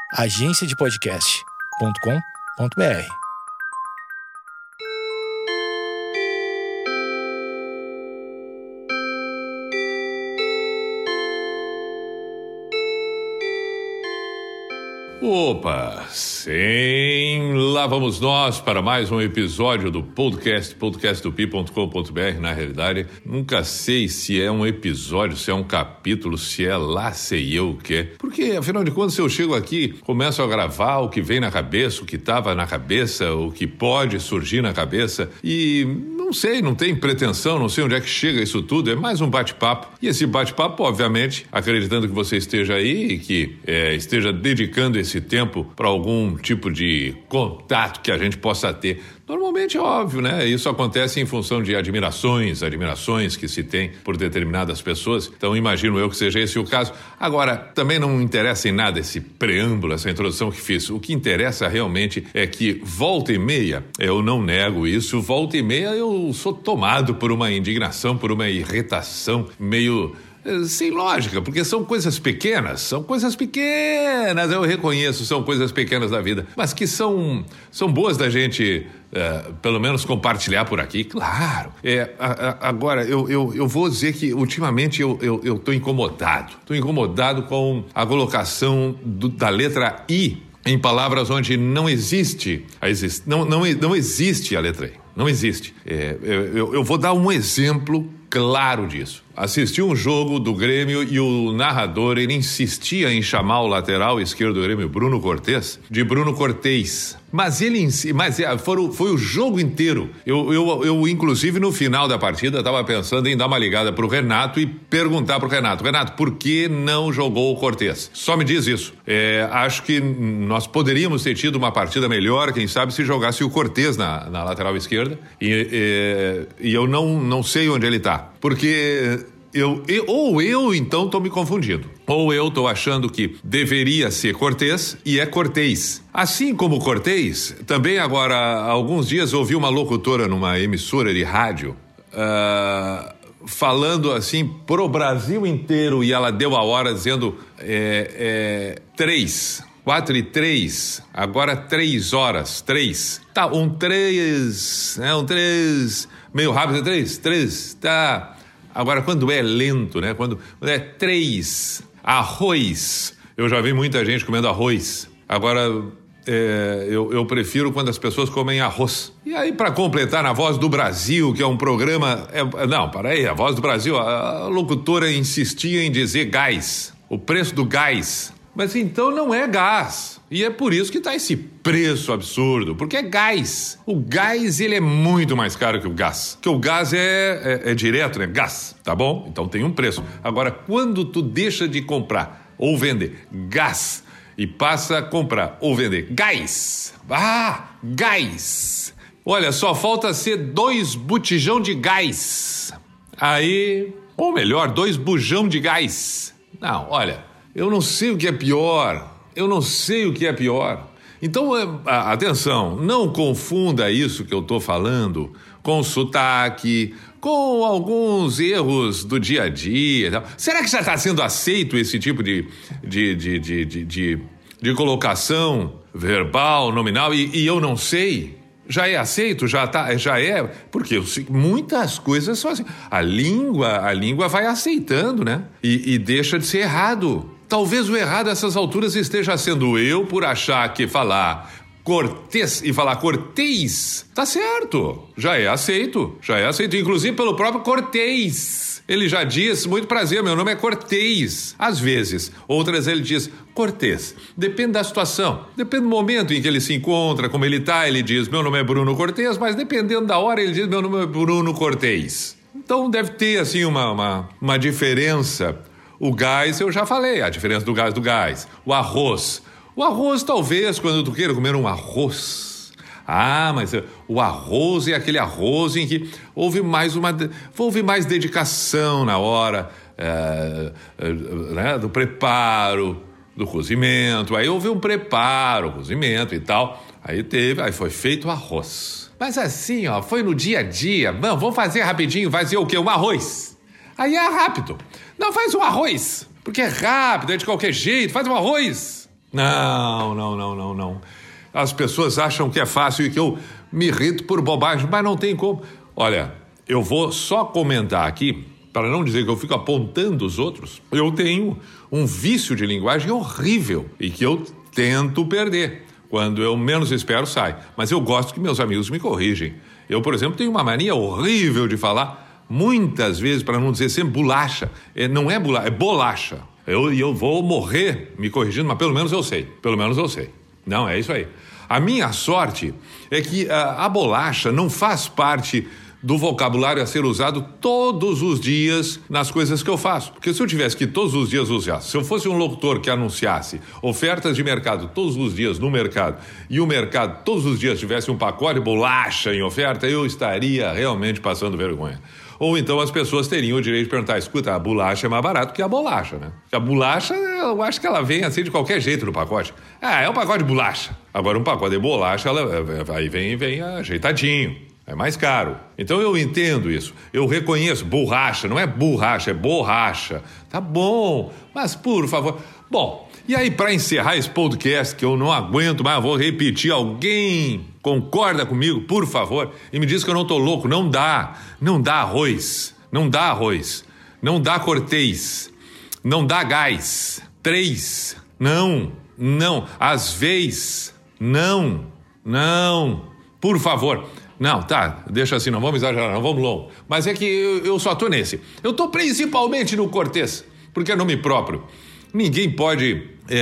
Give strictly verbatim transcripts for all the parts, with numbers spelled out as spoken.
agência de podcast ponto com ponto b r. Opa, sim, lá vamos nós para mais um episódio do podcast, podcast do pi ponto com ponto b r. Na realidade, nunca sei se é um episódio, se é um capítulo, se é lá sei eu o que. Porque, afinal de contas, se eu chego aqui, começo a gravar o que vem na cabeça, o que estava na cabeça, o que pode surgir na cabeça e não sei, não tem pretensão, não sei onde é que chega isso tudo, é mais um bate-papo. E esse bate-papo, obviamente, acreditando que você esteja aí e que é, esteja dedicando esse esse tempo para algum tipo de contato que a gente possa ter. Normalmente é óbvio, né? Isso acontece em função de admirações, admirações que se tem por determinadas pessoas. Então imagino eu que seja esse o caso. Agora, também não interessa em nada esse preâmbulo, essa introdução que fiz. O que interessa realmente é que volta e meia, eu não nego isso, volta e meia eu sou tomado por uma indignação, por uma irritação meio... sem lógica, porque são coisas pequenas, são coisas pequenas, eu reconheço, são coisas pequenas da vida, mas que são, são boas da gente, uh, pelo menos compartilhar por aqui, claro. É, a, a, agora, eu, eu, eu vou dizer que ultimamente eu, eu, eu tô incomodado, tô incomodado com a colocação do, da letra I em palavras onde não existe, a exist, não, não, não existe a letra I, não existe. É, eu, eu vou dar um exemplo claro disso. Assisti um jogo do Grêmio e o narrador, ele insistia em chamar o lateral esquerdo do Grêmio, Bruno Cortez, de Bruno Cortez. Mas ele, mas foi, foi o jogo inteiro. Eu, eu, eu, inclusive, no final da partida, estava pensando em dar uma ligada pro Renato e perguntar pro Renato, Renato, por que não jogou o Cortez? Só me diz isso. É, acho que nós poderíamos ter tido uma partida melhor, quem sabe, se jogasse o Cortez na, na lateral esquerda. E, e, e eu não, não sei onde ele está. Porque eu, eu, ou eu então estou me confundindo, ou eu estou achando que deveria ser Cortez e é Cortez. Assim como Cortez, também agora há alguns dias ouvi uma locutora numa emissora de rádio uh, falando assim pro Brasil inteiro e ela deu a hora dizendo é, é, três. Quatro e três, agora três horas, três. Tá, um três, é um três, meio rápido, três, três, tá. Agora, quando é lento, né? Quando, quando é três, arroz. Eu já vi muita gente comendo arroz. Agora, é, eu, eu prefiro quando as pessoas comem arroz. E aí, para completar, na Voz do Brasil, que é um programa... É, não, para aí, a Voz do Brasil, a, a locutora insistia em dizer gás, o preço do gás. Mas então não é gás. E é por isso que está esse preço absurdo, porque é gás. O gás, ele é muito mais caro que o gás. Porque o gás é, é, é direto, né? Gás, tá bom? Então tem um preço. Agora, quando tu deixa de comprar ou vender gás e passa a comprar ou vender gás. Ah, gás. Olha, só falta ser dois botijão de gás. Aí, ou melhor, dois bujão de gás. Não, olha... Eu não sei o que é pior, eu não sei o que é pior. Então, atenção, não confunda isso que eu estou falando com sotaque, com alguns erros do dia a dia. Será que já está sendo aceito esse tipo de, de, de, de, de, de, de colocação verbal, nominal, e, e eu não sei? Já é aceito? Já, tá, já é? Porque eu sei, muitas coisas são assim. A língua, a língua vai aceitando, né? E, e deixa de ser errado. Talvez o errado a essas alturas esteja sendo eu por achar que falar Cortez e falar Cortez tá certo, já é aceito, já é aceito, inclusive pelo próprio Cortez. Ele já diz, muito prazer, meu nome é Cortez, às vezes. Outras ele diz Cortez. Depende da situação, depende do momento em que ele se encontra, como ele tá, ele diz, meu nome é Bruno Cortez, mas dependendo da hora ele diz, meu nome é Bruno Cortez. Então deve ter assim uma, uma, uma diferença. O gás, eu já falei, a diferença do gás do gás. O arroz. O arroz, talvez, quando tu queira comer um arroz. Ah, mas o arroz é aquele arroz em que houve mais uma... Houve mais dedicação na hora é, é, né, do preparo, do cozimento. Aí houve um preparo, cozimento e tal. Aí teve, aí foi feito o arroz. Mas assim, ó, foi no dia a dia. Não, vamos fazer rapidinho, vai ser o quê? Um arroz. Aí é rápido. Não, faz um arroz, porque é rápido, é de qualquer jeito, faz um arroz. Não, não, não, não, não. As pessoas acham que é fácil e que eu me irrito por bobagem, mas não tem como. Olha, eu vou só comentar aqui, para não dizer que eu fico apontando os outros, eu tenho um vício de linguagem horrível e que eu tento perder. Quando eu menos espero, sai. Mas eu gosto que meus amigos me corrigem. Eu, por exemplo, tenho uma mania horrível de falar, muitas vezes, para não dizer sempre bolacha. É, não é bolacha, é bolacha. E eu, eu vou morrer me corrigindo, mas pelo menos eu sei. Pelo menos eu sei. Não, é isso aí. A minha sorte é que a, a bolacha não faz parte do vocabulário a ser usado todos os dias nas coisas que eu faço. Porque se eu tivesse que todos os dias usar, se eu fosse um locutor que anunciasse ofertas de mercado todos os dias no mercado e o mercado todos os dias tivesse um pacote de bolacha em oferta, eu estaria realmente passando vergonha. Ou então as pessoas teriam o direito de perguntar, escuta, a bolacha é mais barato que a bolacha, né? Porque a bolacha, eu acho que ela vem assim de qualquer jeito no pacote. Ah, é um pacote de bolacha. Agora um pacote de bolacha, ela, aí vem, vem ajeitadinho. É mais caro. Então eu entendo isso. Eu reconheço. Borracha, não é borracha, é borracha. Tá bom, mas por favor. Bom, e aí para encerrar esse podcast, que eu não aguento mais, eu vou repetir. Alguém concorda comigo, por favor? E me diz que eu não tô louco. Não dá. Não dá arroz. Não dá arroz. Não dá cortês. Não dá gás. Três. Não. Não. Às vezes. Não. Não. Por favor. Não, tá, deixa assim, não vamos exagerar, não vamos longo. Mas é que eu, eu só tô nesse. Eu tô principalmente no cortês, porque é nome próprio. Ninguém pode é,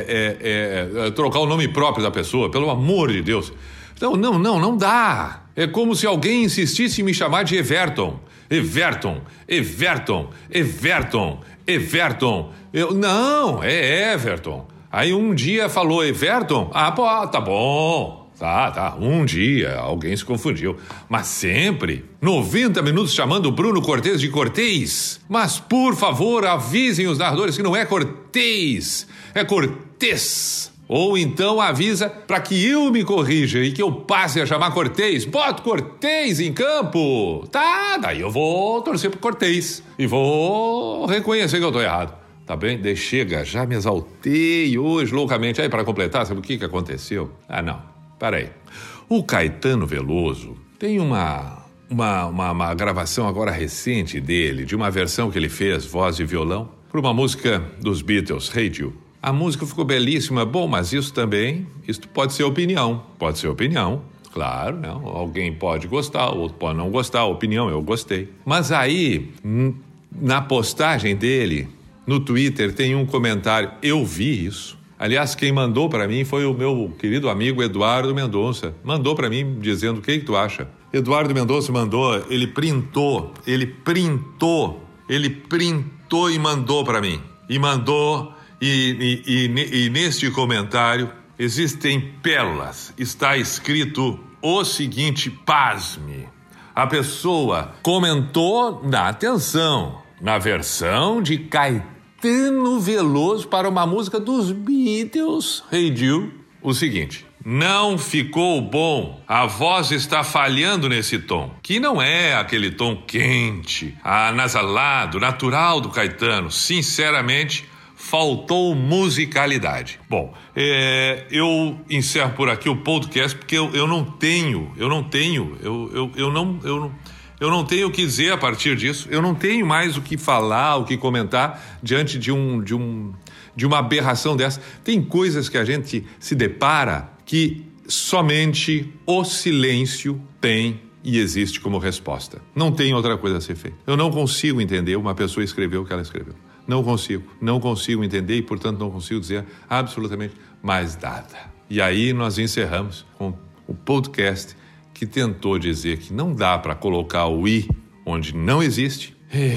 é, é, é, trocar o nome próprio da pessoa, pelo amor de Deus. Então, não, não, não dá. É como se alguém insistisse em me chamar de Everton. Everton, Everton, Everton, Everton. Eu, não, é Everton. Aí um dia falou Everton, ah, pô, tá bom. Tá, tá, um dia alguém se confundiu, mas sempre, noventa minutos chamando o Bruno Cortês de Cortês. Mas, por favor, avisem os narradores que não é Cortês, é Cortês. Ou então avisa para que eu me corrija e que eu passe a chamar Cortês. Bota Cortês em campo. Tá, daí eu vou torcer pro Cortês e vou reconhecer que eu tô errado. Tá bem? De chega, já me exaltei hoje loucamente. Aí, para completar, sabe o que que aconteceu? Ah, não. Peraí, o Caetano Veloso tem uma, uma, uma, uma gravação agora recente dele, de uma versão que ele fez, voz e violão, para uma música dos Beatles, Hey Jude. A música ficou belíssima, bom, mas isso também, isso pode ser opinião, pode ser opinião, claro, não, alguém pode gostar, outro pode não gostar, opinião, eu gostei. Mas aí, na postagem dele, no Twitter, tem um comentário, eu vi isso. Aliás, quem mandou para mim foi o meu querido amigo Eduardo Mendonça. Mandou para mim dizendo, o que que tu acha? Eduardo Mendonça mandou, ele printou, ele printou, ele printou e mandou para mim. E mandou, e, e, e, e neste comentário existem pérolas. Está escrito o seguinte, pasme. A pessoa comentou, na atenção, na versão de Caetano Veloso para uma música dos Beatles, Hey Jude, o seguinte: não ficou bom, a voz está falhando nesse tom, que não é aquele tom quente, anasalado, natural do Caetano. Sinceramente, faltou musicalidade. Bom, é, eu encerro por aqui o podcast porque eu, eu não tenho, eu não tenho, eu, eu, eu não, eu não Eu não tenho o que dizer a partir disso. Eu não tenho mais o que falar, o que comentar diante de, um, de, um, de uma aberração dessa. Tem coisas que a gente se depara que somente o silêncio tem e existe como resposta. Não tem outra coisa a ser feita. Eu não consigo entender uma pessoa escrever o que ela escreveu. Não consigo. Não consigo entender e, portanto, não consigo dizer absolutamente mais nada. E aí nós encerramos com o podcast que tentou dizer que não dá para colocar o i onde não existe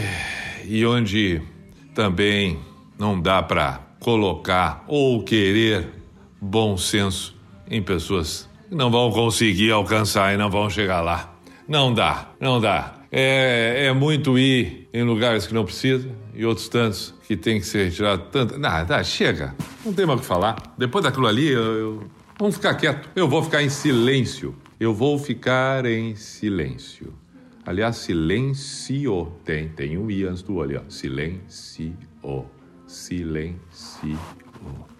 e onde também não dá para colocar ou querer bom senso em pessoas que não vão conseguir alcançar e não vão chegar lá. Não dá, não dá. É, é muito i em lugares que não precisa e outros tantos que tem que ser retirado. Tanto... Não, não, chega, não tem mais o que falar. Depois daquilo ali, eu, eu... vamos ficar quieto. Eu vou ficar em silêncio. Eu vou ficar em silêncio. Aliás, silêncio. Tem, tem um i antes do olho, ó. Silêncio. Silêncio.